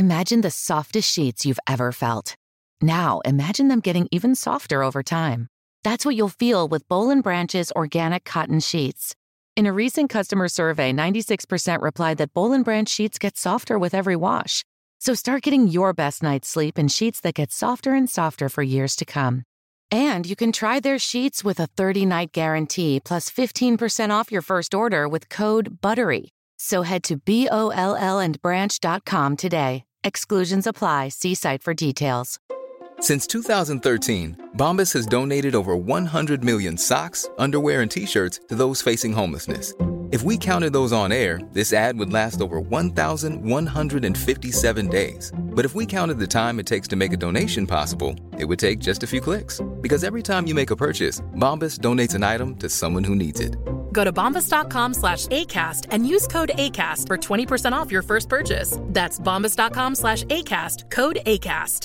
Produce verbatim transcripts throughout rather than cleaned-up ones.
Imagine the softest sheets you've ever felt. Now, imagine them getting even softer over time. That's what you'll feel with Boll and Branch's organic cotton sheets. In a recent customer survey, ninety-six percent replied that Boll and Branch sheets get softer with every wash. So start getting your best night's sleep in sheets that get softer and softer for years to come. And you can try their sheets with a thirty-night guarantee plus fifteen percent off your first order with code BUTTERY. So head to B O L L and branch dot com today. Exclusions apply. See site for details. Since two thousand thirteen, Bombas has donated over one hundred million socks, underwear, and T-shirts to those facing homelessness. If we counted those on air, this ad would last over one thousand one hundred fifty-seven days. But if we counted the time it takes to make a donation possible, it would take just a few clicks. Because every time you make a purchase, Bombas donates an item to someone who needs it. Go to bombas.com slash ACAST and use code ACAST for twenty percent off your first purchase. That's bombas.com slash ACAST, code ACAST.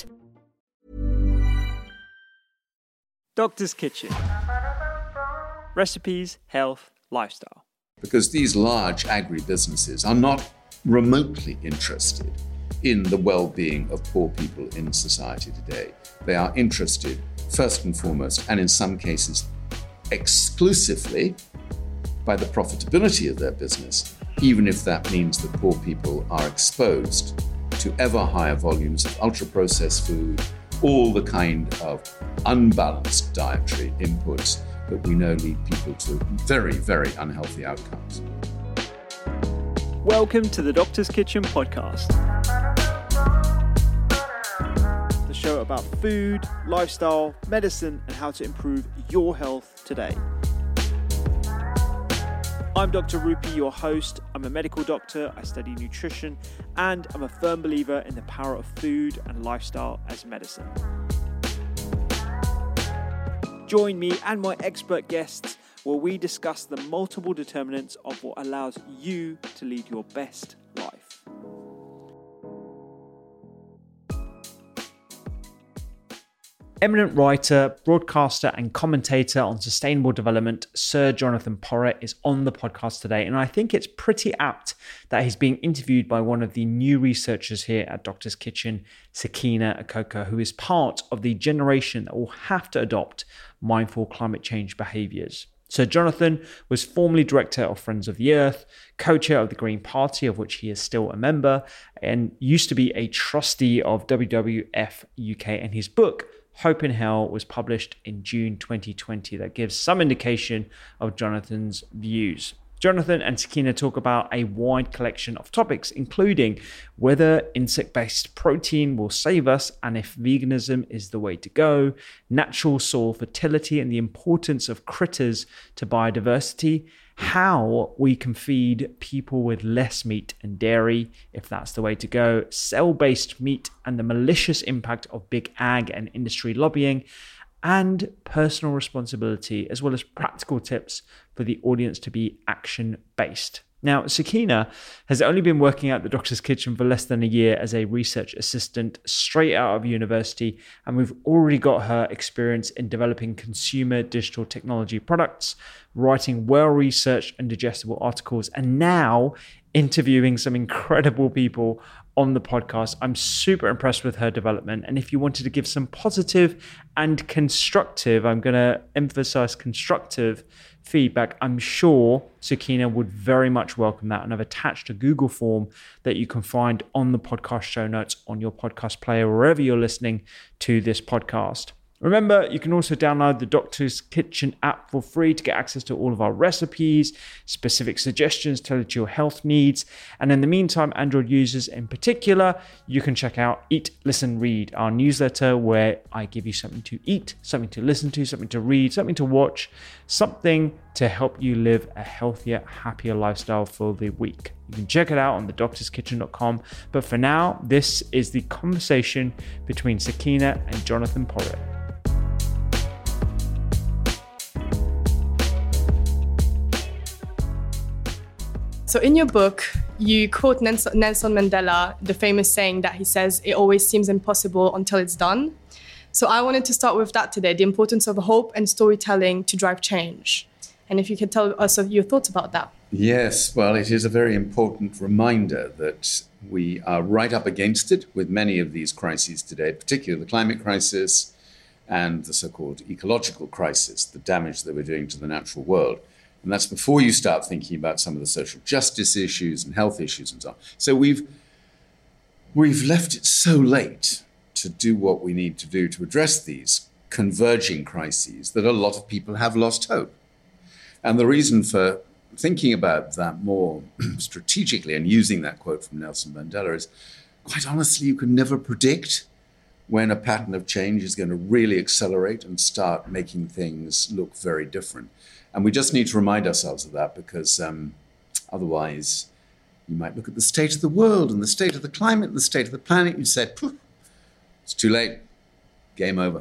Doctor's Kitchen. Recipes, health, lifestyle. Because these large agri-businesses are not remotely interested in the well-being of poor people in society today. They are interested, first and foremost, and in some cases exclusively, by the profitability of their business, even if that means that poor people are exposed to ever higher volumes of ultra-processed food, all the kind of unbalanced dietary inputs that we know lead people to very, very unhealthy outcomes. Welcome to the Doctor's Kitchen podcast. The show about food, lifestyle, medicine, and how to improve your health today. I'm Doctor Rupi, your host. I'm a medical doctor, I study nutrition, and I'm a firm believer in the power of food and lifestyle as medicine. Join me and my expert guests where we discuss the multiple determinants of what allows you to lead your best life. Eminent writer, broadcaster, and commentator on sustainable development, Sir Jonathan Porritt, is on the podcast today. And I think it's pretty apt that he's being interviewed by one of the new researchers here at Doctor's Kitchen, Sakina Akoko, who is part of the generation that will have to adopt mindful climate change behaviours. Sir Jonathan was formerly director of Friends of the Earth, co-chair of the Green Party, of which he is still a member, and used to be a trustee of W W F U K. And his book, Hope in Hell, was published in June twenty twenty. That gives some indication of Jonathan's views. Jonathan and Sakina talk about a wide collection of topics, including whether insect-based protein will save us and if veganism is the way to go, natural soil fertility and the importance of critters to biodiversity, how we can feed people with less meat and dairy, if that's the way to go, cell-based meat and the malicious impact of big ag and industry lobbying, and personal responsibility, as well as practical tips for the audience to be action-based. Now, Sakina has only been working at the Doctor's Kitchen for less than a year as a research assistant straight out of university, and we've already got her experience in developing consumer digital technology products, writing well-researched and digestible articles, and now interviewing some incredible people on the podcast. I'm super impressed with her development. And if you wanted to give some positive and constructive, I'm going to emphasize constructive feedback, I'm sure Sakina would very much welcome that. And I've attached a Google form that you can find on the podcast show notes on your podcast player, wherever you're listening to this podcast. Remember, you can also download the Doctor's Kitchen app for free to get access to all of our recipes, specific suggestions tailored to your health needs. And in the meantime, Android users in particular, you can check out Eat, Listen, Read, our newsletter where I give you something to eat, something to listen to, something to read, something to watch, something to help you live a healthier, happier lifestyle for the week. You can check it out on the doctors kitchen dot com. But for now, this is the conversation between Sakina and Jonathan Porritt. So in your book, you quote Nelson Mandela, the famous saying that he says, it always seems impossible until it's done. So I wanted to start with that today, the importance of hope and storytelling to drive change. And if you could tell us your thoughts about that. Yes, well, it is a very important reminder that we are right up against it with many of these crises today, particularly the climate crisis and the so-called ecological crisis, the damage that we're doing to the natural world. And that's before you start thinking about some of the social justice issues and health issues and so on. So we've we've left it so late to do what we need to do to address these converging crises that a lot of people have lost hope. And the reason for thinking about that more strategically and using that quote from Nelson Mandela is, quite honestly, you can never predict when a pattern of change is going to really accelerate and start making things look very different. And we just need to remind ourselves of that, because um, otherwise you might look at the state of the world and the state of the climate and the state of the planet and you say, it's too late, game over.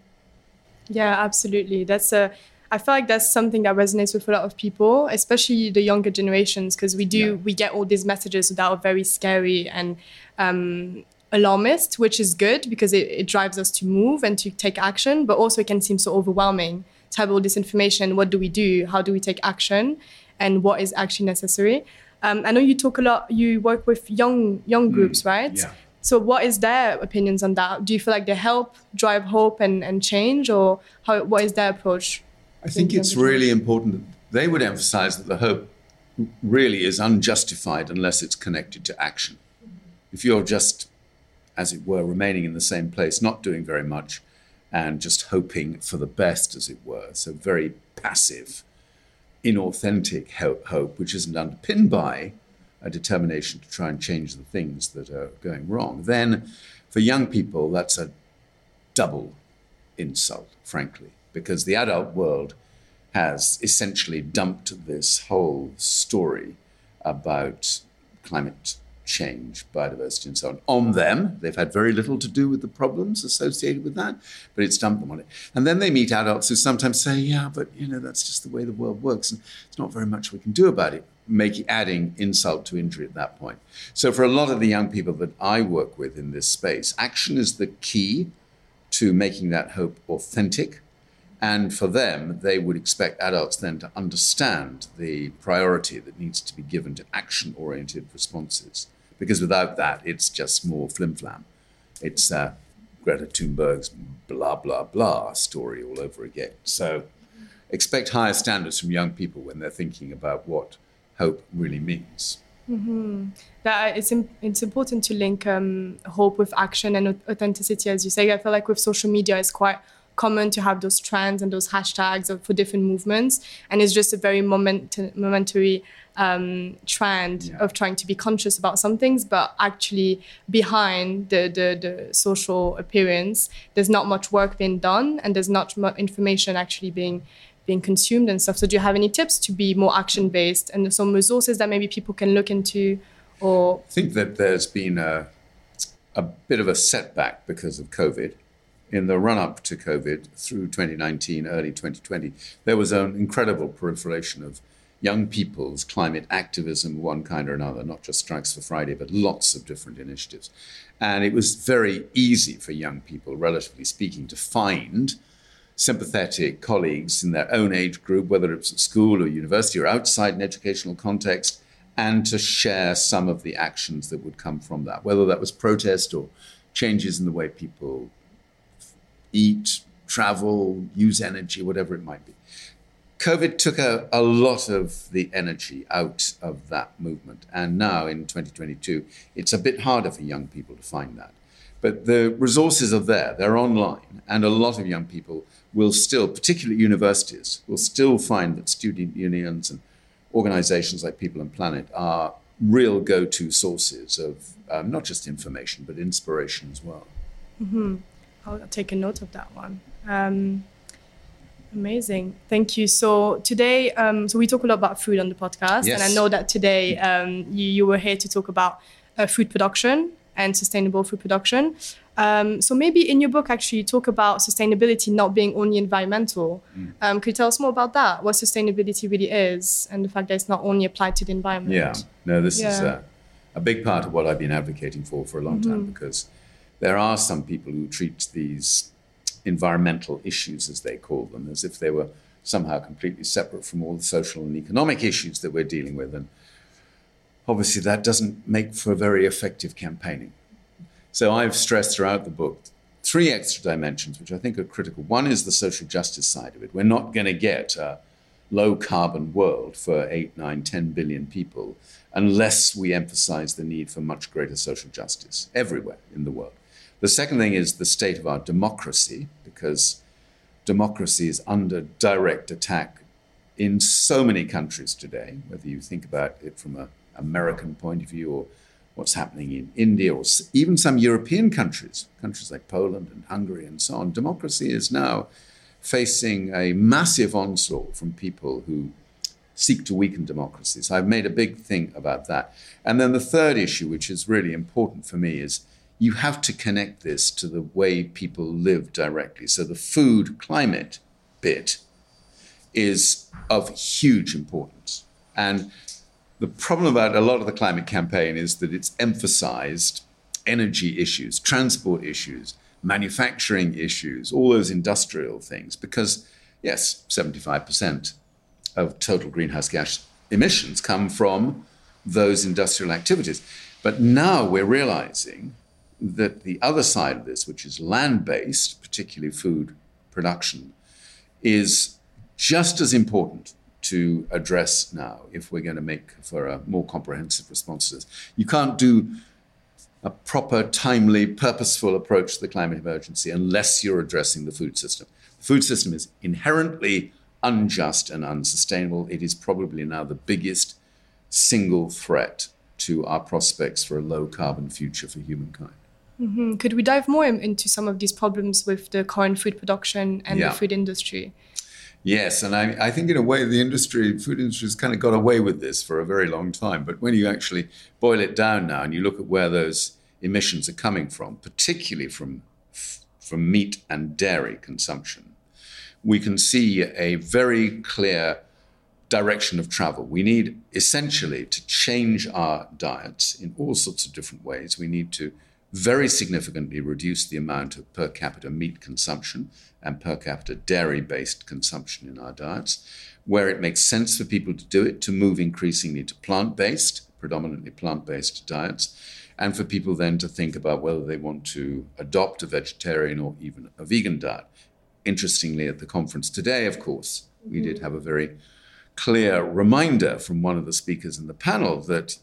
Yeah, absolutely. That's a, I feel like that's something that resonates with a lot of people, especially the younger generations, because we do, yeah. we get all these messages that are very scary and um, alarmist, which is good because it, it drives us to move and to take action, but also it can seem so overwhelming to have all this information. What do we do? How do we take action? And what is actually necessary? Um, I know you talk a lot, you work with young young groups, mm, right? Yeah. So what is their opinions on that? Do you feel like they help drive hope and, and change, or how? What is their approach? I think it's really important that they would emphasize that the hope really is unjustified unless it's connected to action. If you're just, as it were, remaining in the same place, not doing very much, and just hoping for the best, as it were, so very passive, inauthentic hope, which isn't underpinned by a determination to try and change the things that are going wrong, then for young people, that's a double insult, frankly, because the adult world has essentially dumped this whole story about climate change, biodiversity, and so on, on them. They've had very little to do with the problems associated with that, but it's dumped them on it. And then they meet adults who sometimes say, yeah, but, you know, that's just the way the world works, and there's not very much we can do about it, making adding insult to injury at that point. So for a lot of the young people that I work with in this space, action is the key to making that hope authentic. And for them, they would expect adults then to understand the priority that needs to be given to action-oriented responses. Because without that, it's just more flim-flam. It's uh, Greta Thunberg's blah, blah, blah story all over again. So expect higher standards from young people when they're thinking about what hope really means. Mm-hmm. That it's it's important to link um, hope with action and authenticity, as you say. I feel like with social media, it's quite common to have those trends and those hashtags for different movements, and it's just a very moment momentary um, trend yeah. of trying to be conscious about some things, but actually behind the, the the social appearance, there's not much work being done, and there's not much information actually being being consumed and stuff. So do you have any tips to be more action-based and some resources that maybe people can look into? Or I think that there's been a, a bit of a setback because of COVID. In the run-up to COVID, through twenty nineteen, early twenty twenty, there was an incredible proliferation of young people's climate activism of one kind or another, not just Strikes for Friday, but lots of different initiatives. And it was very easy for young people, relatively speaking, to find sympathetic colleagues in their own age group, whether it's at school or university or outside an educational context, and to share some of the actions that would come from that, whether that was protest or changes in the way people eat, travel, use energy, whatever it might be. COVID took a, a lot of the energy out of that movement. And now in twenty twenty-two, it's a bit harder for young people to find that. But the resources are there, they're online. And a lot of young people will still, particularly universities, will still find that student unions and organizations like People and Planet are real go-to sources of um, not just information, but inspiration as well. Mm-hmm. I'll take a note of that one. Um, amazing. Thank you. So today, um, so we talk a lot about food on the podcast. Yes. And I know that today um, you, you were here to talk about uh, food production and sustainable food production. Um, so maybe in your book, actually, you talk about sustainability not being only environmental. Mm. Um, could you tell us more about that? What sustainability really is, and the fact that it's not only applied to the environment? Yeah, no, this yeah. is a, a big part of what I've been advocating for for a long mm-hmm. time, because there are some people who treat these environmental issues, as they call them, as if they were somehow completely separate from all the social and economic issues that we're dealing with. And obviously that doesn't make for very effective campaigning. So I've stressed throughout the book three extra dimensions, which I think are critical. One is the social justice side of it. We're not going to get a low carbon world for eight, nine, ten billion people unless we emphasize the need for much greater social justice everywhere in the world. The second thing is the state of our democracy, because democracy is under direct attack in so many countries today, whether you think about it from an American point of view or what's happening in India or even some European countries, countries like Poland and Hungary and so on. Democracy is now facing a massive onslaught from people who seek to weaken democracy. So I've made a big thing about that. And then the third issue, which is really important for me, is you have to connect this to the way people live directly. So the food climate bit is of huge importance. And the problem about a lot of the climate campaign is that it's emphasized energy issues, transport issues, manufacturing issues, all those industrial things, because yes, seventy-five percent of total greenhouse gas emissions come from those industrial activities. But now we're realizing that the other side of this, which is land-based, particularly food production, is just as important to address now if we're going to make for a more comprehensive response to this. You can't do a proper, timely, purposeful approach to the climate emergency unless you're addressing the food system. The food system is inherently unjust and unsustainable. It is probably now the biggest single threat to our prospects for a low-carbon future for humankind. Mm-hmm. Could we dive more into some of these problems with the current food production and yeah. the food industry? Yes, and I, I think in a way the industry, food industry has kind of got away with this for a very long time. But when you actually boil it down now and you look at where those emissions are coming from, particularly from, from meat and dairy consumption, we can see a very clear direction of travel. We need essentially to change our diets in all sorts of different ways. We need to very significantly reduce the amount of per capita meat consumption and per capita dairy-based consumption in our diets, where it makes sense for people to do it, to move increasingly to plant-based, predominantly plant-based diets, and for people then to think about whether they want to adopt a vegetarian or even a vegan diet. Interestingly, at the conference today, of course, we did have a very clear reminder from one of the speakers in the panel that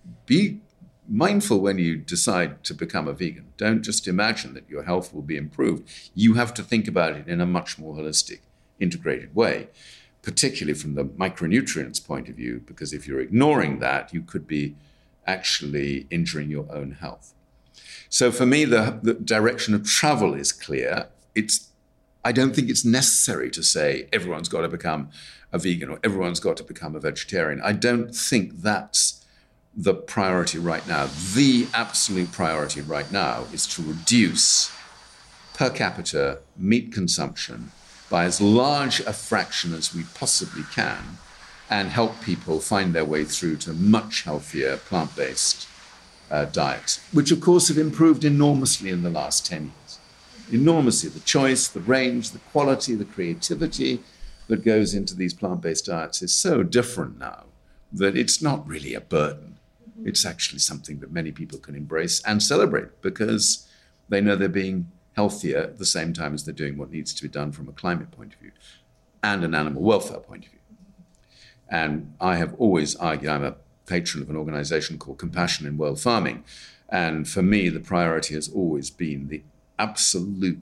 be mindful when you decide to become a vegan. Don't just imagine that your health will be improved. You have to think about it in a much more holistic, integrated way, particularly from the micronutrients point of view, because if you're ignoring that, you could be actually injuring your own health. So for me, the, the direction of travel is clear. It's I don't think it's necessary to say everyone's got to become a vegan or everyone's got to become a vegetarian. I don't think that's the priority right now. The absolute priority right now is to reduce per capita meat consumption by as large a fraction as we possibly can and help people find their way through to much healthier plant-based uh, diets, which of course have improved enormously in the last ten years. Enormously, the choice, the range, the quality, the creativity that goes into these plant-based diets is so different now that it's not really a burden. It's actually something that many people can embrace and celebrate because they know they're being healthier at the same time as they're doing what needs to be done from a climate point of view and an animal welfare point of view. And I have always argued, I'm a patron of an organization called Compassion in World Farming. And for me, the priority has always been the absolute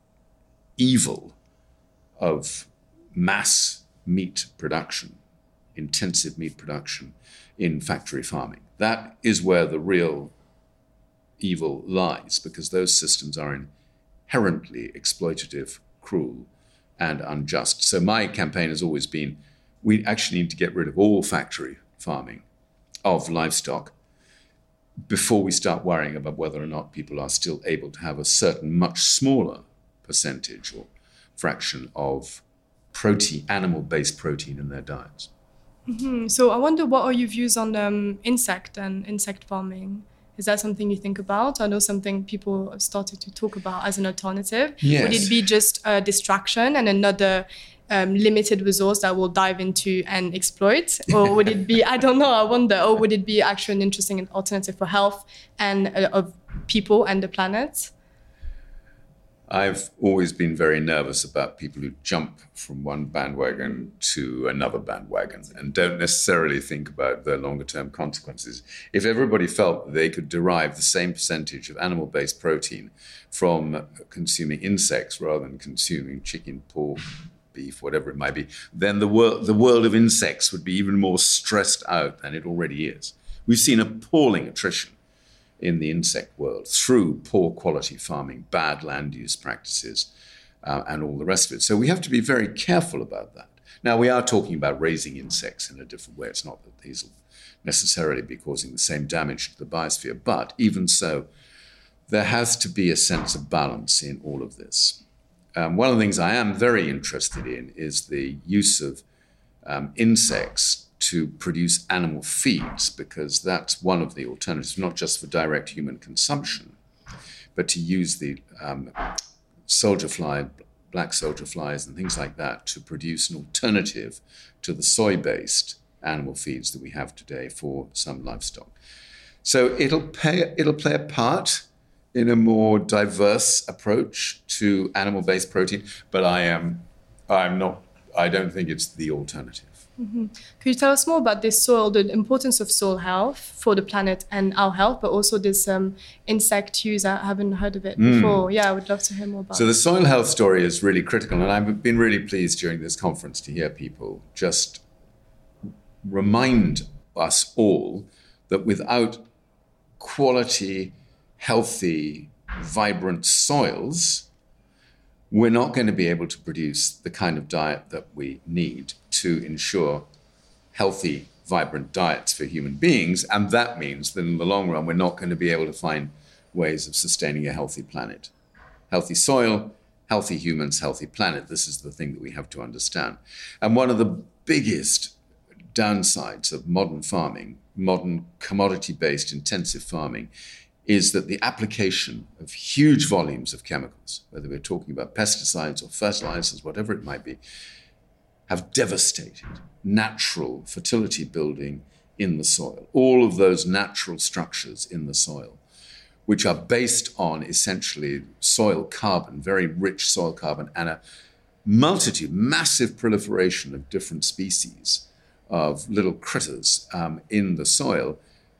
evil of mass meat production, intensive meat production in factory farming. That is where the real evil lies, because those systems are inherently exploitative, cruel, and unjust. So my campaign has always been, we actually need to get rid of all factory farming of livestock before we start worrying about whether or not people are still able to have a certain much smaller percentage or fraction of protein, animal-based protein in their diets. Mm-hmm. So I wonder, what are your views on um, insect and insect farming? Is that something you think about? I know something people have started to talk about as an alternative. Yes. Would it be just a distraction and another um, limited resource that we'll dive into and exploit? Or would it be, I don't know, I wonder, or would it be actually an interesting alternative for health and uh, of people and the planet? I've always been very nervous about people who jump from one bandwagon to another bandwagon and don't necessarily think about the longer term consequences. If everybody felt they could derive the same percentage of animal-based protein from consuming insects rather than consuming chicken, pork, beef, whatever it might be, then the world, the world of insects would be even more stressed out than it already is. We've seen appalling attrition in the insect world through poor quality farming, bad land use practices, uh, and all the rest of it. So we have to be very careful about that. Now, we are talking about raising insects in a different way. It's not that these will necessarily be causing the same damage to the biosphere, but even so, there has to be a sense of balance in all of this. Um, one of the things I am very interested in is the use of um, insects to produce animal feeds, because that's one of the alternatives, not just for direct human consumption, but to use the um, soldier fly, black soldier flies and things like that to produce an alternative to the soy-based animal feeds that we have today for some livestock. So it'll pay, it'll play a part in a more diverse approach to animal-based protein, but I am, I'm not, I don't think it's the alternative. Mm-hmm. Could you tell us more about this soil, the importance of soil health for the planet and our health, but also this um, insect use? I haven't heard of it mm. before. Yeah, I would love to hear more about it. So the soil health story is really critical, and I've been really pleased during this conference to hear people just remind us all that without quality, healthy, vibrant soils, we're not going to be able to produce the kind of diet that we need to ensure healthy, vibrant diets for human beings. And that means that in the long run, we're not going to be able to find ways of sustaining a healthy planet. Healthy soil, healthy humans, healthy planet. This is the thing that we have to understand. And one of the biggest downsides of modern farming, modern commodity-based intensive farming, is that the application of huge volumes of chemicals, whether we're talking about pesticides or fertilizers, whatever it might be, have devastated natural fertility building in the soil. All of those natural structures in the soil, which are based on essentially soil carbon, very rich soil carbon, and a multitude, massive proliferation of different species of little critters um, in the soil.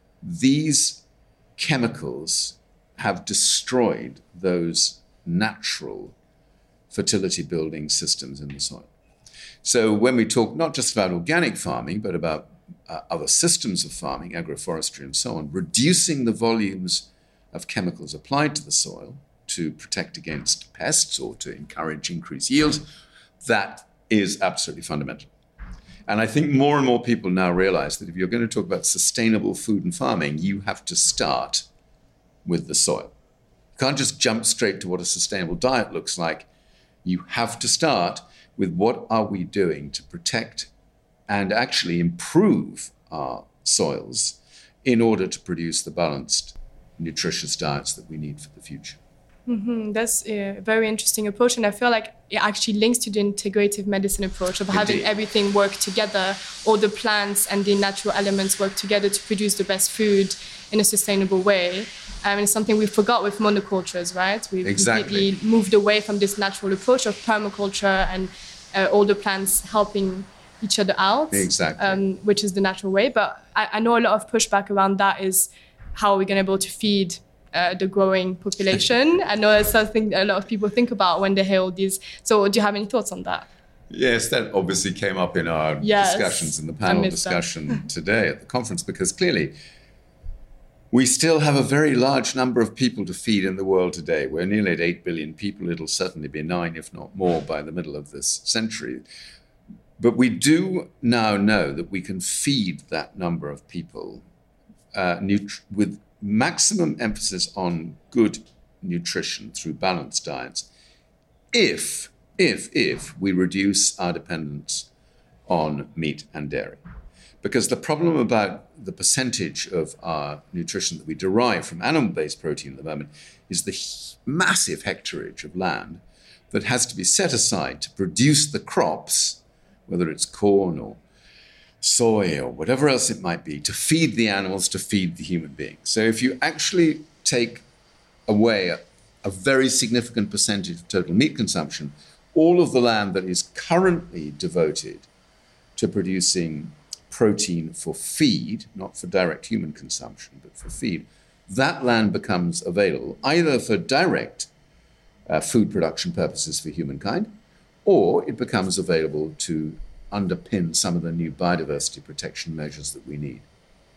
These chemicals have destroyed those natural fertility building systems in the soil. So when we talk not just about organic farming, but about uh, other systems of farming, agroforestry and so on, reducing the volumes of chemicals applied to the soil to protect against pests or to encourage increased yields, that is absolutely fundamental. And I think more and more people now realize that if you're going to talk about sustainable food and farming, you have to start with the soil. You can't just jump straight to what a sustainable diet looks like. You have to start with what are we doing to protect and actually improve our soils in order to produce the balanced, nutritious diets that we need for the future. Mm-hmm. That's a very interesting approach, and I feel like it actually links to the integrative medicine approach of having Indeed. everything work together, all the plants and the natural elements work together to produce the best food in a sustainable way. Um, and it's something we forgot with monocultures, right? We've Exactly. completely moved away from this natural approach of permaculture and uh, all the plants helping each other out, Exactly. um, which is the natural way. But I, I know a lot of pushback around that is how are we going to be able to feed Uh, the growing population. I know it's something a lot of people think about when they hear all these. So do you have any thoughts on that? Yes, that obviously came up in our Yes, discussions, in the I panel missed discussion today at the conference, because clearly we still have a very large number of people to feed in the world today. We're nearly at eight billion people. It'll certainly be nine, if not more, by the middle of this century. But we do now know that we can feed that number of people uh, nut- with maximum emphasis on good nutrition through balanced diets if, if, if we reduce our dependence on meat and dairy. Because the problem about the percentage of our nutrition that we derive from animal-based protein at the moment is the massive hectareage of land that has to be set aside to produce the crops, whether it's corn or soy or whatever else it might be, to feed the animals, to feed the human beings. So if you actually take away a, a very significant percentage of total meat consumption, all of the land that is currently devoted to producing protein for feed, not for direct human consumption, but for feed, that land becomes available either for direct uh, food production purposes for humankind, or it becomes available to underpin some of the new biodiversity protection measures that we need.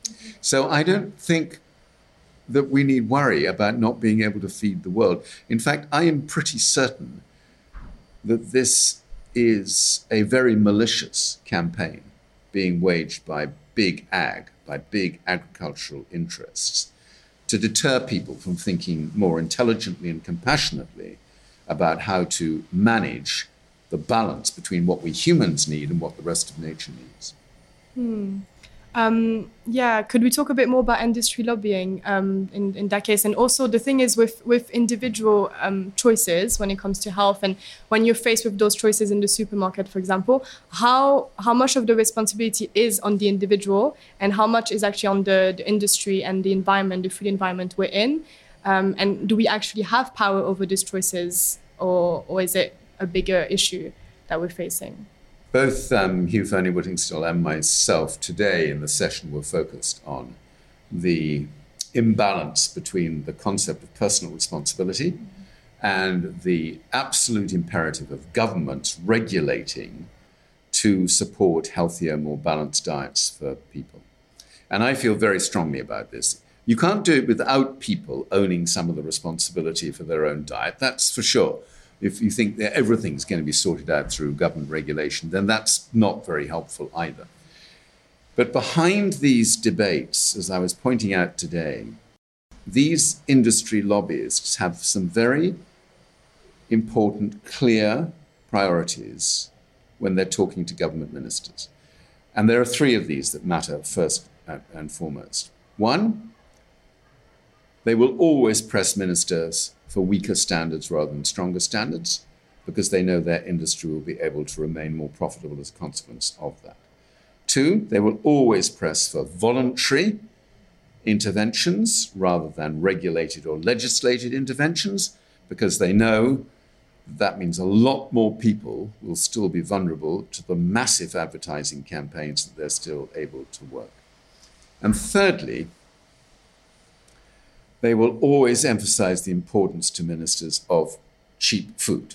So I don't think that we need worry about not being able to feed the world. In fact, I am pretty certain that this is a very malicious campaign being waged by big ag, by big agricultural interests, to deter people from thinking more intelligently and compassionately about how to manage the balance between what we humans need and what the rest of nature needs. Hmm. Um, yeah, could we talk a bit more about industry lobbying um, in, in that case? And also the thing is with, with individual um, choices when it comes to health, and when you're faced with those choices in the supermarket, for example, how how much of the responsibility is on the individual and how much is actually on the, the industry and the environment, the food environment we're in? Um, and do we actually have power over these choices, or, or is it a bigger issue that we're facing? Both um, Hugh Fearnley-Whittingstall and myself today in the session were focused on the imbalance between the concept of personal responsibility mm-hmm. and the absolute imperative of governments regulating to support healthier, more balanced diets for people. And I feel very strongly about this. You can't do it without people owning some of the responsibility for their own diet, that's for sure. If you think that everything's going to be sorted out through government regulation, then that's not very helpful either. But behind these debates, as I was pointing out today, these industry lobbyists have some very important, clear priorities when they're talking to government ministers. And there are three of these that matter first and foremost. One, they will always press ministers for weaker standards rather than stronger standards, because they know their industry will be able to remain more profitable as a consequence of that. Two, they will always press for voluntary interventions rather than regulated or legislated interventions, because they know that means a lot more people will still be vulnerable to the massive advertising campaigns that they're still able to work. And thirdly, they will always emphasize the importance to ministers of cheap food.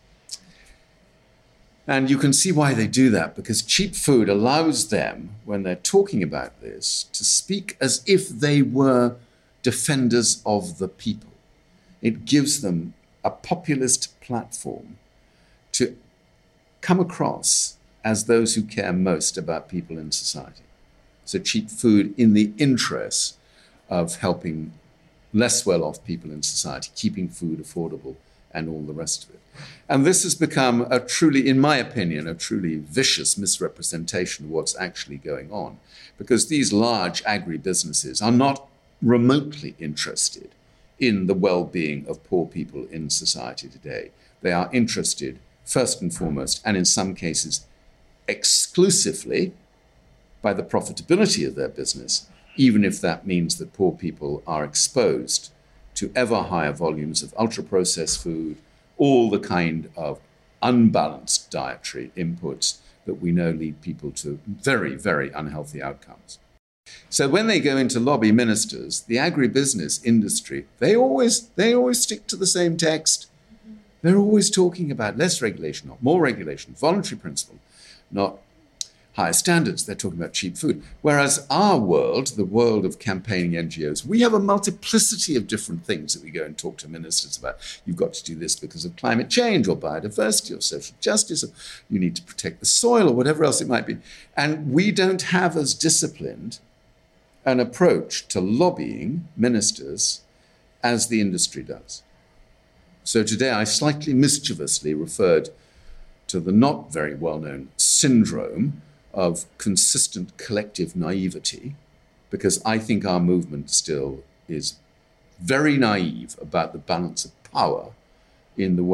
And you can see why they do that, because cheap food allows them, when they're talking about this, to speak as if they were defenders of the people. It gives them a populist platform to come across as those who care most about people in society. So cheap food in the interest of helping less well-off people in society, keeping food affordable and all the rest of it. And this has become a truly, in my opinion, a truly vicious misrepresentation of what's actually going on, because these large agri-businesses are not remotely interested in the well-being of poor people in society today. They are interested, first and foremost, and in some cases exclusively, by the profitability of their business, even if that means that poor people are exposed to ever higher volumes of ultra-processed food, all the kind of unbalanced dietary inputs that we know lead people to very, very unhealthy outcomes. So when they go into lobby ministers, the agribusiness industry, they always, they always stick to the same text. They're always talking about less regulation, not more regulation, voluntary principle, not higher standards. They're talking about cheap food. Whereas our world, the world of campaigning N G Os, we have a multiplicity of different things that we go and talk to ministers about. You've got to do this because of climate change or biodiversity or social justice, or you need to protect the soil or whatever else it might be. And we don't have as disciplined an approach to lobbying ministers as the industry does. So today I slightly mischievously referred to the not very well-known syndrome of consistent collective naivety, because I think our movement still is very naive about the balance of power in the way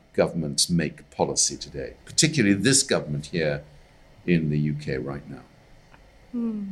governments make policy today, particularly this government here in the U K right now. Hmm.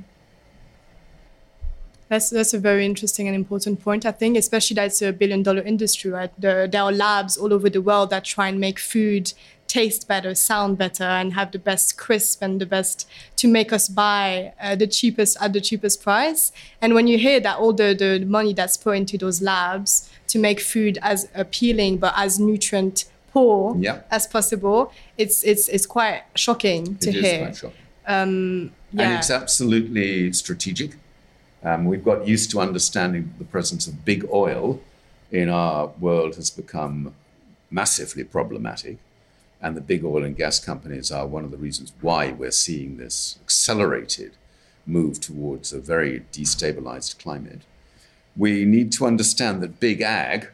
That's that's a very interesting and important point, I think, especially that it's a billion dollar industry, right? The, there are labs all over the world that try and make food taste better, sound better, and have the best crisp and the best to make us buy uh, the cheapest at the cheapest price. And when you hear that all the, the money that's put into those labs to make food as appealing but as nutrient poor yeah. as possible, it's it's it's quite shocking to it hear. It is quite shocking. Um, yeah. And it's absolutely strategic. Um, we've got used to understanding the presence of big oil in our world has become massively problematic. And the big oil and gas companies are one of the reasons why we're seeing this accelerated move towards a very destabilized climate. We need to understand that big ag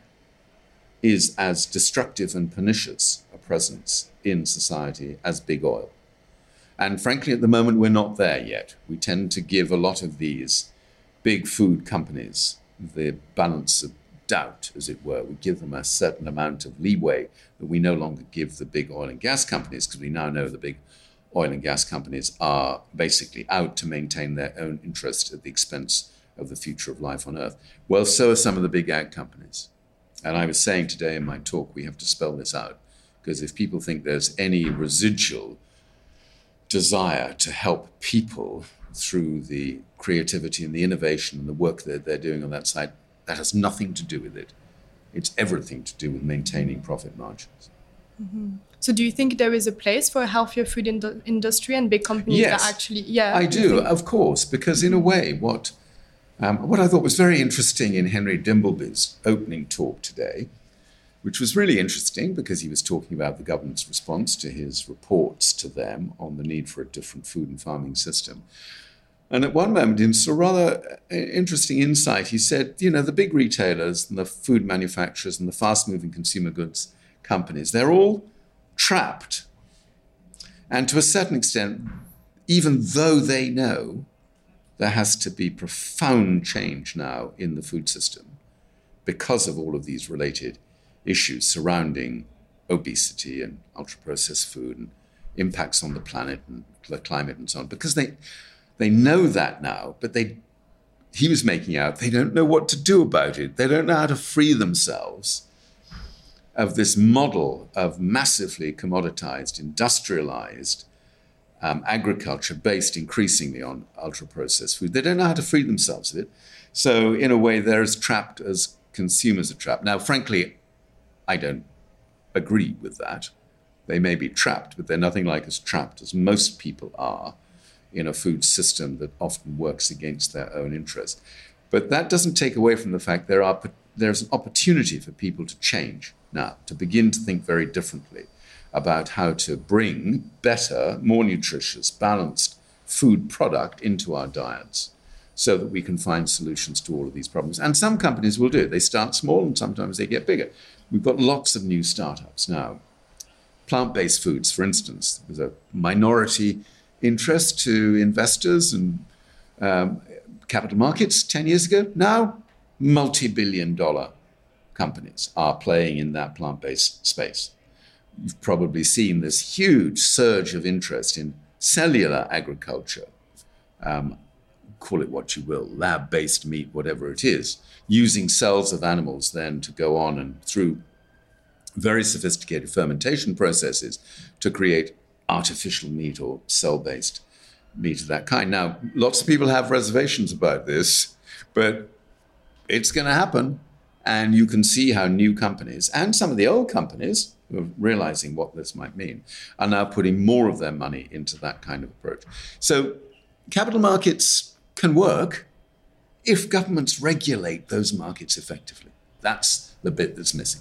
is as destructive and pernicious a presence in society as big oil. And frankly, at the moment, we're not there yet. We tend to give a lot of these big food companies the balance of doubt, as it were. We give them a certain amount of leeway that we no longer give the big oil and gas companies, because we now know the big oil and gas companies are basically out to maintain their own interest at the expense of the future of life on Earth. Well, so are some of the big ag companies. And I was saying today in my talk, we have to spell this out, because if people think there's any residual desire to help people through the creativity and the innovation and the work that they're doing on that side, that has nothing to do with it. It's everything to do with maintaining profit margins. Mm-hmm. So do you think there is a place for a healthier food in- industry and big companies yes, that actually... Yeah, I do, of course, because in a way, what um, what I thought was very interesting in Henry Dimbleby's opening talk today, which was really interesting because he was talking about the government's response to his reports to them on the need for a different food and farming system. And at one moment, in some rather interesting insight, he said, you know, the big retailers and the food manufacturers and the fast-moving consumer goods companies, they're all trapped. And to a certain extent, even though they know there has to be profound change now in the food system because of all of these related issues surrounding obesity and ultra-processed food and impacts on the planet and the climate and so on, because they... They know that now, but they, he was making out they don't know what to do about it. They don't know how to free themselves of this model of massively commoditized, industrialized um, agriculture based increasingly on ultra-processed food. They don't know how to free themselves of it. So in a way, they're as trapped as consumers are trapped. Now, frankly, I don't agree with that. They may be trapped, but they're nothing like as trapped as most people are in a food system that often works against their own interest. But that doesn't take away from the fact there are there's an opportunity for people to change now, to begin to think very differently about how to bring better, more nutritious, balanced food product into our diets so that we can find solutions to all of these problems. And some companies will do it. They start small and sometimes they get bigger. We've got lots of new startups now. Plant-based foods, for instance, was a minority interest to investors and um, capital markets ten years ago. Now, multi-billion dollar companies are playing in that plant-based space. You've probably seen this huge surge of interest in cellular agriculture. Um, call it what you will, lab-based meat, whatever it is, using cells of animals then to go on and through very sophisticated fermentation processes to create artificial meat or cell-based meat of that kind. Now, lots of people have reservations about this, but it's going to happen. And you can see how new companies and some of the old companies who are realizing what this might mean are now putting more of their money into that kind of approach. So capital markets can work if governments regulate those markets effectively. That's the bit that's missing.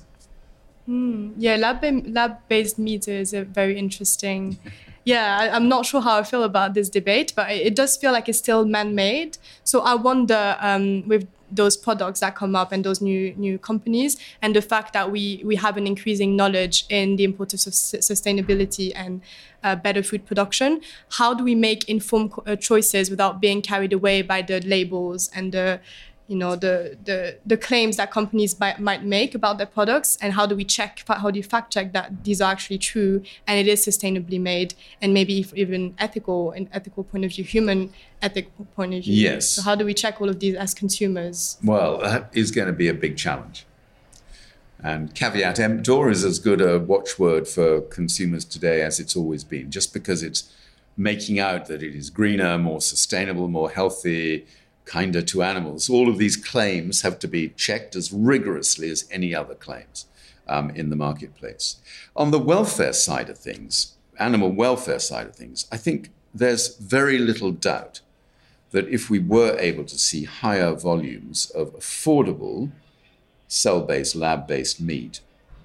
Mm, yeah, lab lab-based meat is a very interesting. Yeah, I, I'm not sure how I feel about this debate, but it, it does feel like it's still man-made. So I wonder um, with those products that come up and those new new companies, and the fact that we we have an increasing knowledge in the importance of sustainability and uh, better food production. How do we make informed uh, choices without being carried away by the labels and the you know, the the, the claims that companies might, might make about their products, and how do we check, how do you fact check that these are actually true and it is sustainably made, and maybe if even ethical, an ethical point of view, human ethical point of view. Yes. So how do we check all of these as consumers? Well, that is going to be a big challenge. And caveat emptor is as good a watchword for consumers today as it's always been. Just because it's making out that it is greener, more sustainable, more healthy, kinder to animals, all of these claims have to be checked as rigorously as any other claims um, in the marketplace. On the welfare side of things, animal welfare side of things, I think there's very little doubt that if we were able to see higher volumes of affordable cell-based, lab-based meat,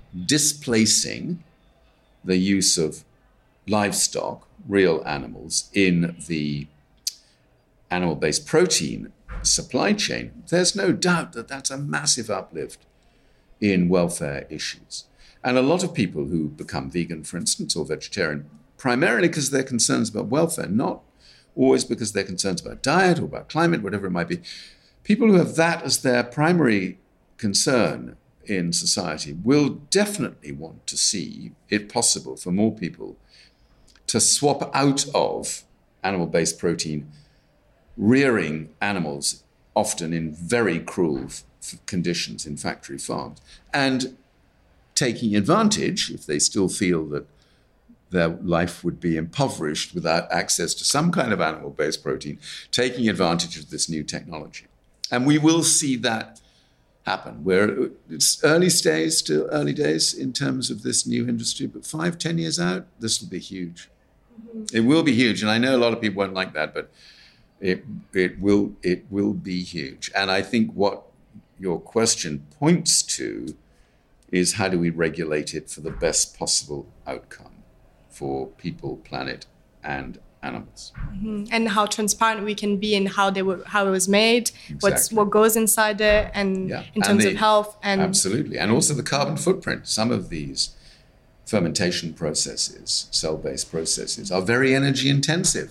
displacing the use of livestock, real animals, in the animal-based protein supply chain, there's no doubt that that's a massive uplift in welfare issues. And a lot of people who become vegan, for instance, or vegetarian, primarily because they're concerns about welfare, not always because they're concerns about diet or about climate, whatever it might be. People who have that as their primary concern in society will definitely want to see it possible for more people to swap out of animal-based protein, rearing animals, often in very cruel f- conditions in factory farms, and taking advantage, if they still feel that their life would be impoverished without access to some kind of animal-based protein, taking advantage of this new technology. And we will see that happen. Where it's early days, still early days in terms of this new industry, but five, ten years out, this will be huge. Mm-hmm. It will be huge, and I know a lot of people won't like that, but it it will it will be huge. And I think what your question points to is how do we regulate it for the best possible outcome for people, planet, and animals. Mm-hmm. And how transparent we can be in how they were, how it was made, Exactly. what's what goes inside it, and Yeah. in And terms the- of health and Absolutely. And also the carbon footprint. Some of these fermentation processes, cell-based processes, are very energy intensive.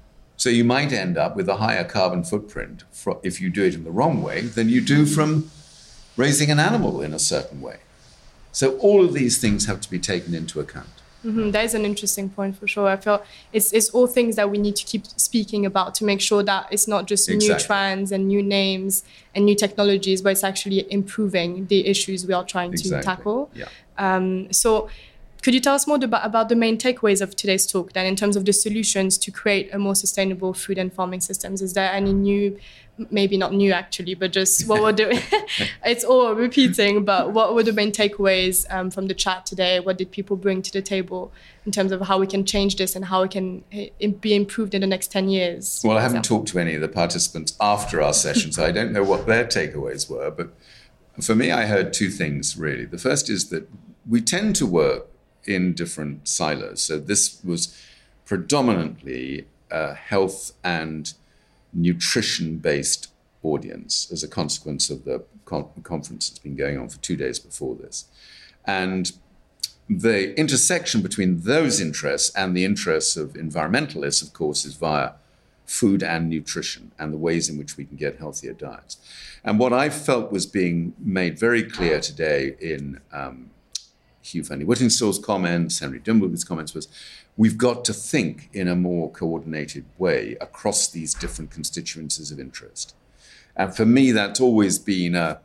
So you might end up with a higher carbon footprint fro- if you do it in the wrong way than you do from raising an animal in a certain way. So all of these things have to be taken into account. Mm-hmm. That is an interesting point for sure. I feel it's it's all things that we need to keep speaking about to make sure that it's not just new Exactly. trends and new names and new technologies, but it's actually improving the issues we are trying to Exactly. tackle. Yeah. Um, so could you tell us more about, about the main takeaways of today's talk then in terms of the solutions to create a more sustainable food and farming systems? Is there any new, maybe not new actually, but just what we're doing? It's all repeating, but what were the main takeaways um, from the chat today? What did people bring to the table in terms of how we can change this and how it can uh, be improved in the next ten years? Well, I for haven't example? talked to any of the participants after our session, so I don't know what their takeaways were. But for me, I heard two things, really. The first is that we tend to work in different silos. So this was predominantly a health and nutrition-based audience as a consequence of the con- conference that's been going on for two days before this. And the intersection between those interests and the interests of environmentalists, of course, is via food and nutrition and the ways in which we can get healthier diets. And what I felt was being made very clear today in um, Hugh Fanny-Whittingstall's comments, Henry Dimbleby's comments, was we've got to think in a more coordinated way across these different constituencies of interest. And for me, that's always been a,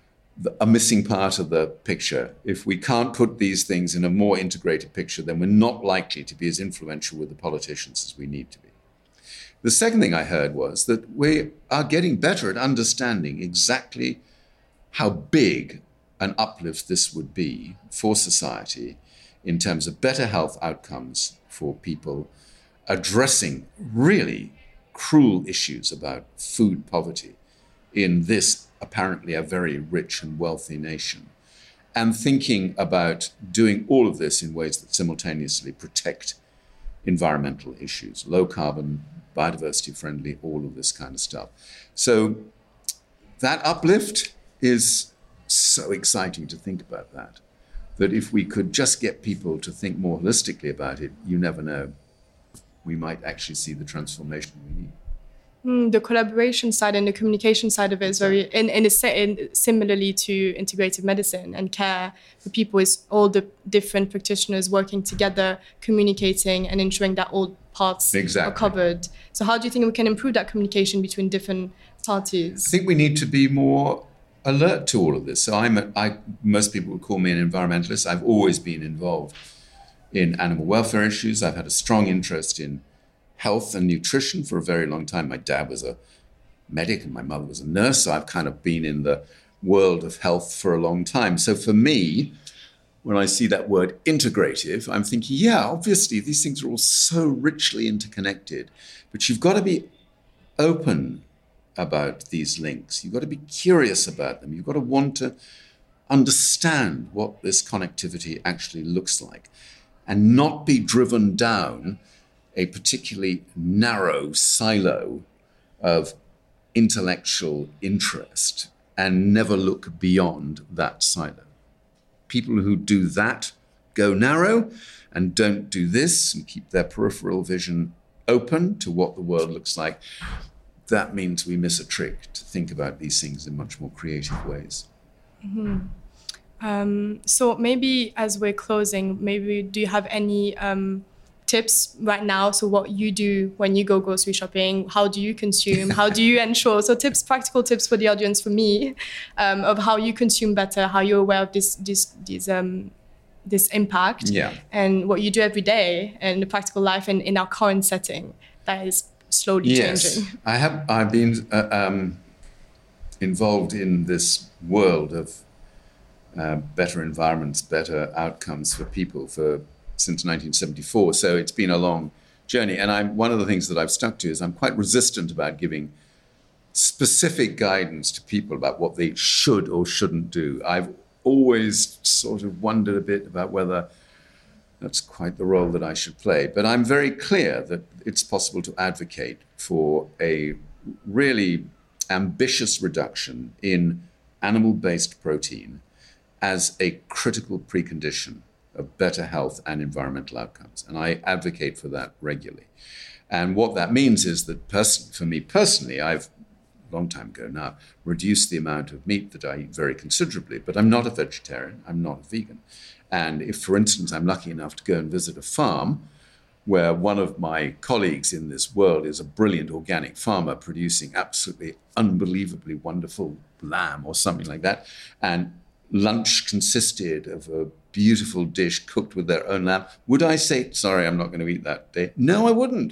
a missing part of the picture. If we can't put these things in a more integrated picture, then we're not likely to be as influential with the politicians as we need to be. The second thing I heard was that we are getting better at understanding exactly how big an uplift this would be for society in terms of better health outcomes for people, addressing really cruel issues about food poverty in this apparently a very rich and wealthy nation, and thinking about doing all of this in ways that simultaneously protect environmental issues, low carbon, biodiversity friendly, all of this kind of stuff. So that uplift is so exciting to think about that, that if we could just get people to think more holistically about it, you never know, we might actually see the transformation we need. Mm, the collaboration side and the communication side of it is very, and, and it's in, similarly to integrative medicine and care for people, is all the different practitioners working together, communicating and ensuring that all parts exactly. are covered. So how do you think we can improve that communication between different parties? I think we need to be more alert to all of this. So I'm, a, I, most people would call me an environmentalist. I've always been involved in animal welfare issues. I've had a strong interest in health and nutrition for a very long time. My dad was a medic and my mother was a nurse, so I've kind of been in the world of health for a long time. So for me, when I see that word integrative, I'm thinking, yeah, obviously these things are all so richly interconnected, but you've got to be open about these links. You've got to be curious about them. You've got to want to understand what this connectivity actually looks like and not be driven down a particularly narrow silo of intellectual interest and never look beyond that silo. People who do that go narrow and don't do this and keep their peripheral vision open to what the world looks like. That means we miss a trick to think about these things in much more creative ways. Mm-hmm. Um, so maybe as we're closing, maybe do you have any um, tips right now? So what you do when you go grocery shopping, how do you consume, how do you ensure, so tips, practical tips for the audience, for me, um, of how you consume better, how you're aware of this this this um this impact, yeah. and what you do every day and the practical life in, in our current setting that is slowly yes. changing. I have I've been uh, um, involved in this world of uh, better environments, better outcomes for people for since nineteen seventy-four. So it's been a long journey. And I'm one of the things that I've stuck to is I'm quite resistant about giving specific guidance to people about what they should or shouldn't do. I've always sort of wondered a bit about whether that's quite the role that I should play. But I'm very clear that it's possible to advocate for a really ambitious reduction in animal-based protein as a critical precondition of better health and environmental outcomes. And I advocate for that regularly. And what that means is that pers- for me personally, I've a long time ago now, reduced the amount of meat that I eat very considerably, but I'm not a vegetarian, I'm not a vegan. And if, for instance, I'm lucky enough to go and visit a farm where one of my colleagues in this world is a brilliant organic farmer producing absolutely unbelievably wonderful lamb or something like that, and lunch consisted of a beautiful dish cooked with their own lamb, would I say, sorry, I'm not going to eat that day? No, I wouldn't.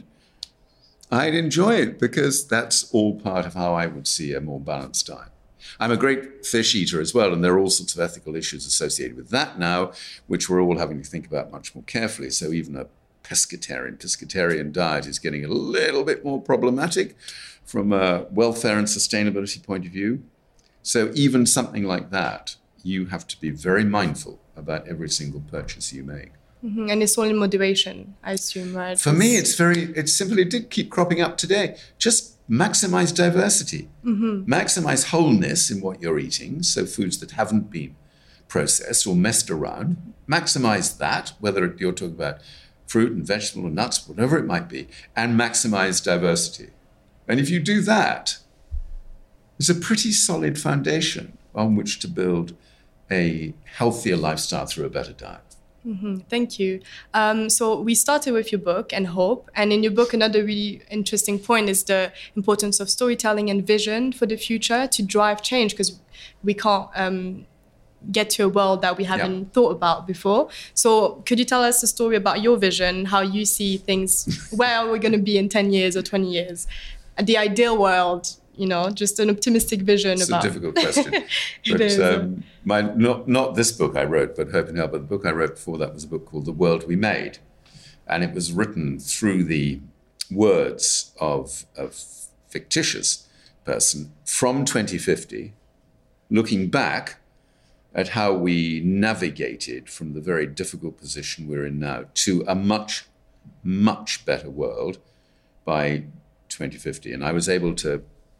I'd enjoy it because that's all part of how I would see a more balanced diet. I'm a great fish eater as well, and there are all sorts of ethical issues associated with that now, which we're all having to think about much more carefully. So even a pescatarian, pescatarian diet is getting a little bit more problematic from a welfare and sustainability point of view. So even something like that, you have to be very mindful about every single purchase you make. Mm-hmm. And it's all in moderation, I assume, right? For me, it's very, it simply did keep cropping up today. Just maximize diversity, mm-hmm. maximize wholeness in what you're eating. So foods that haven't been processed or messed around, maximize that, whether you're talking about fruit and vegetable or nuts, whatever it might be, and maximize diversity. And if you do that, it's a pretty solid foundation on which to build a healthier lifestyle through a better diet. Mm-hmm. Thank you. Um, so we started with your book and hope. And in your book, another really interesting point is the importance of storytelling and vision for the future to drive change, because we can't um, get to a world that we haven't yeah. thought about before. So could you tell us a story about your vision, how you see things, where are we going to be in ten years or twenty years? The ideal world, you know, just an optimistic vision it's about... It's a difficult question. It but, is. Um, my, not, not this book I wrote, but Hope in Hell, but the book I wrote before that was a book called The World We Made. And it was written through the words of a fictitious person from twenty fifty, looking back at how we navigated from the very difficult position we're in now to a much, much better world by twenty fifty. And I was able to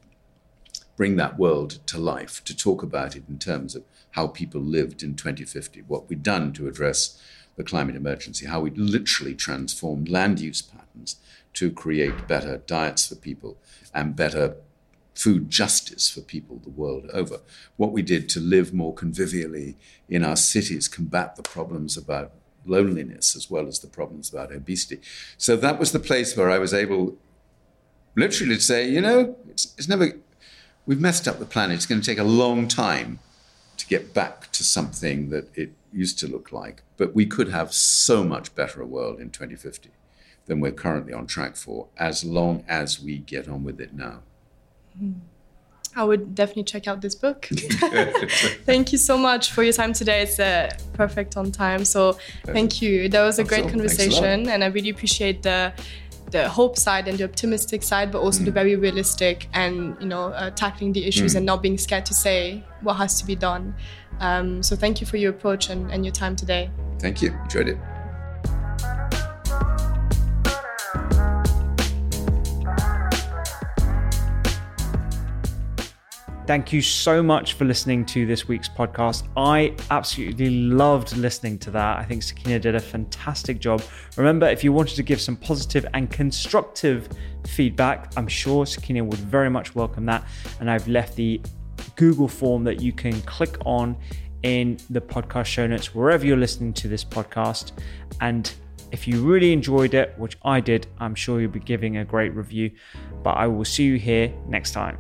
bring that world to life, to talk about it in terms of how people lived in twenty fifty, what we'd done to address the climate emergency, how we literally transformed land use patterns to create better diets for people and better food justice for people the world over. What we did to live more convivially in our cities, combat the problems about loneliness as well as the problems about obesity. So that was the place where I was able literally to say, you know, it's, it's never, we've messed up the planet. It's going to take a long time to get back to something that it used to look like. But we could have so much better a world in twenty fifty than we're currently on track for, as long as we get on with it now. I would definitely check out this book. Thank you so much for your time today. It's uh, perfect on time. So thank you. That was a great conversation, and I really appreciate the the hope side and the optimistic side, but also mm. the very realistic and, you know, uh, tackling the issues mm. and not being scared to say what has to be done. Um, so thank you for your approach and, and your time today. Thank you. Enjoyed it. Thank you so much for listening to this week's podcast. I absolutely loved listening to that. I think Sakina did a fantastic job. Remember, if you wanted to give some positive and constructive feedback, I'm sure Sakina would very much welcome that. And I've left the Google form that you can click on in the podcast show notes, wherever you're listening to this podcast. And if you really enjoyed it, which I did, I'm sure you'll be giving a great review. But I will see you here next time.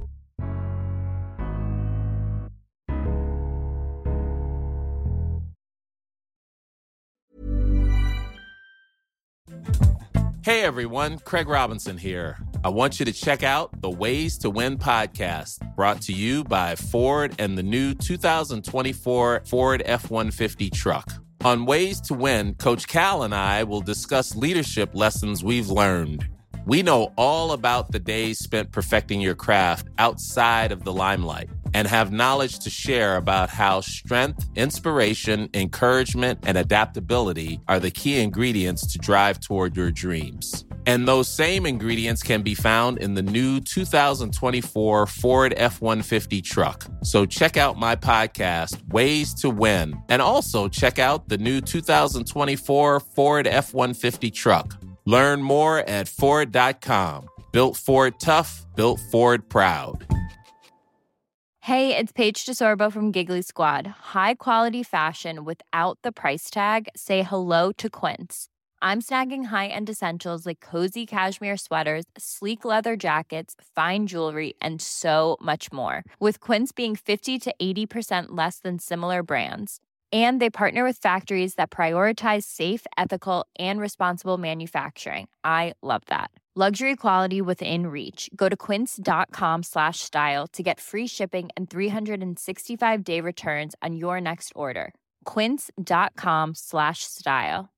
Hey everyone, Craig Robinson here. I want you to check out the Ways to Win podcast, brought to you by Ford and the new two thousand twenty-four Ford F one fifty truck. On Ways to Win, Coach Cal and I will discuss leadership lessons we've learned. We know all about the days spent perfecting your craft outside of the limelight and have knowledge to share about how strength, inspiration, encouragement, and adaptability are the key ingredients to drive toward your dreams. And those same ingredients can be found in the new two thousand twenty-four Ford F one fifty truck. So check out my podcast, Ways to Win, and also check out the new two thousand twenty-four Ford F one fifty truck. Learn more at Ford dot com. Built Ford tough, built Ford proud. Hey, it's Paige DeSorbo from Giggly Squad. High quality fashion without the price tag. Say hello to Quince. I'm snagging high-end essentials like cozy cashmere sweaters, sleek leather jackets, fine jewelry, and so much more. With Quince being fifty to eighty percent less than similar brands. And they partner with factories that prioritize safe, ethical, and responsible manufacturing. I love that. Luxury quality within reach. Go to quince.com slash style to get free shipping and three sixty-five day returns on your next order. Quince.com slash style.